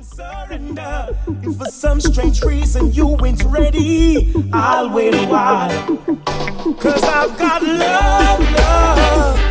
Surrender. If for some strange reason you ain't ready, I'll wait a while. 'Cause I've got love, love.